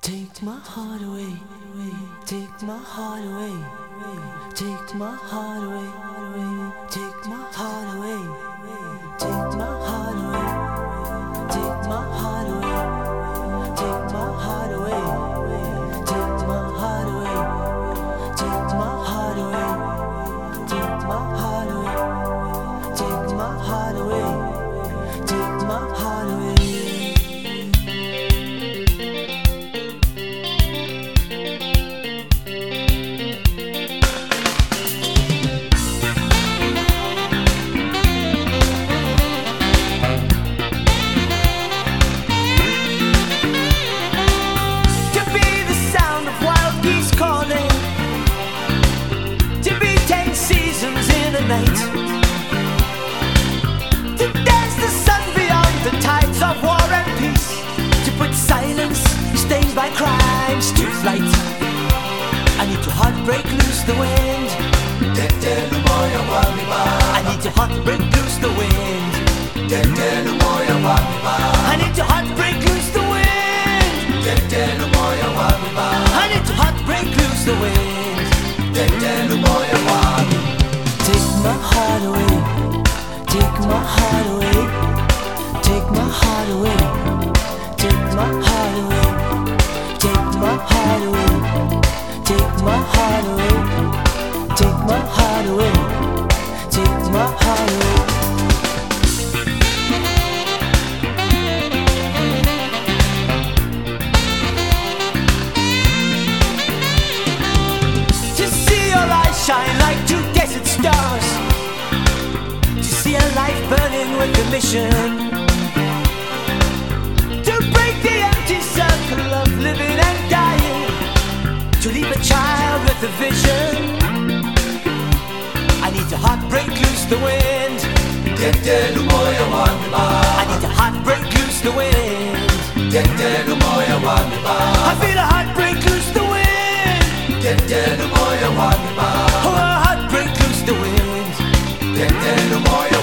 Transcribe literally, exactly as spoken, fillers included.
Take my heart away, take my heart away, take my heart away, take my heart away, take my heart away, take my heart away, take my heart away, take my heart away, take my heart away, take my heart away, take my heart away, take my heart away. Night. To dance the sun beyond the tides of war and peace, to put silence stained by crimes to flight. I need to heartbreak loose the wind. I need to heartbreak loose the wind. I need to heartbreak loose the wind. I need to heartbreak loose the wind. Take my heart away, take my heart away, take my heart away, take my heart away, take my heart away, take my heart away, take my heart away, take my heart away. To see your eyes shine like two desert stars, to see a life burning with a mission, to break the empty circle of living and dying, to leave a child with a vision. I need to heartbreak loose the wind. I need to heartbreak loose the wind. I feel a heartbreak loose the wind. Oh, a heartbreak loose the wind.